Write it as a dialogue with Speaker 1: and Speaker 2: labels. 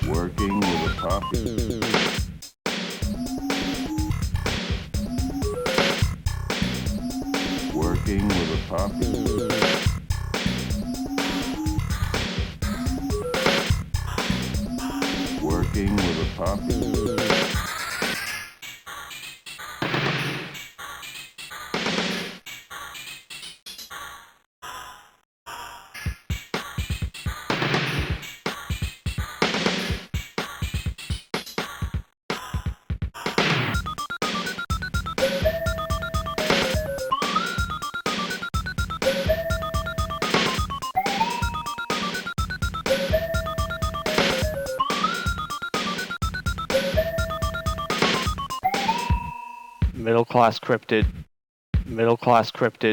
Speaker 1: Working with a puppy. Working with a puppy. Working with a puppy.
Speaker 2: Middle class cryptid. Middle class cryptid.